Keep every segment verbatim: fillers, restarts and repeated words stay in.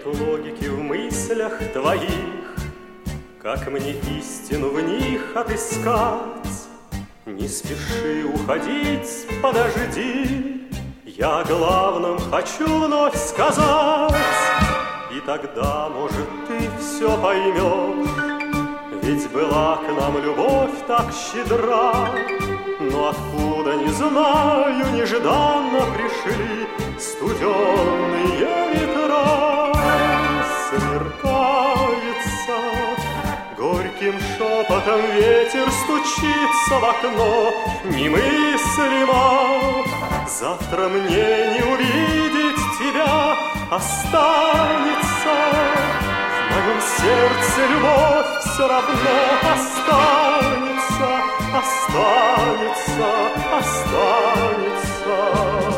логики в мыслях твоих, как мне истину в них отыскать? Не спеши уходить, подожди, я о главном хочу вновь сказать. И тогда, может, ты все поймешь, ведь была к нам любовь так щедра. Но откуда, не знаю, нежданно пришли студенные ветра. Смеркается, горьким шепотом ветер стучится в окно. Немыслимо завтра мне не увидеть тебя. Останется в моем сердце любовь, все равно останется, останется, останется.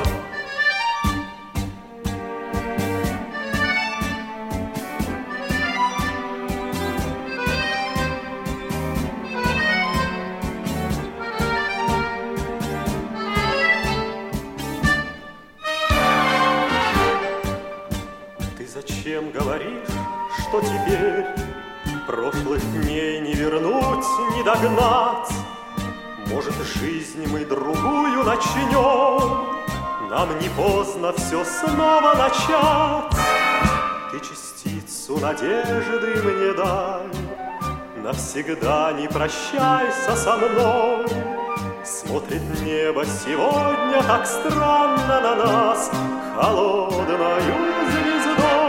Зачем говоришь, что теперь прошлых дней не вернуть, не догнать? Может, жизнь мы другую начнем, нам не поздно все снова начать. Ты частицу надежды мне дай, навсегда не прощайся со мной. Смотрит небо сегодня так странно на нас холодною звездой.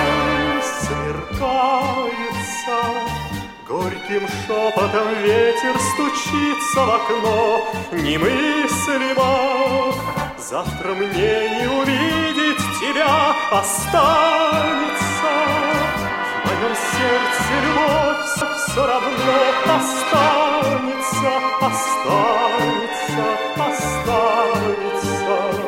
Смеркается, горьким шепотом ветер стучится в окно. Немыслимо завтра мне не увидеть тебя. Останется в моем сердце любовь, все равно останется, останется, останется.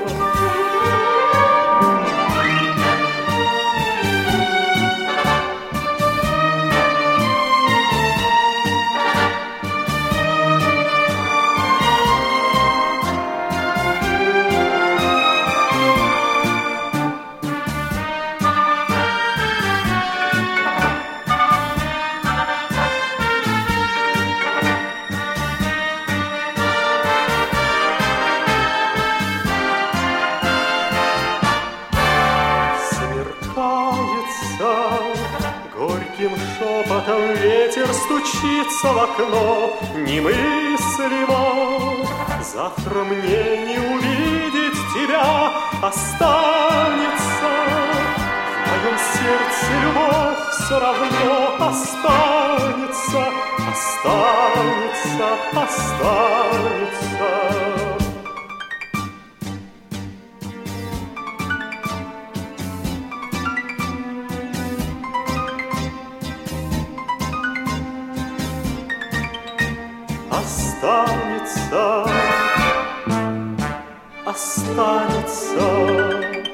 Горьким шепотом ветер стучится в окно. Немыслимо завтра мне не увидеть тебя. Останется в моем сердце любовь, все равно останется, останется, останется. Останется, останется.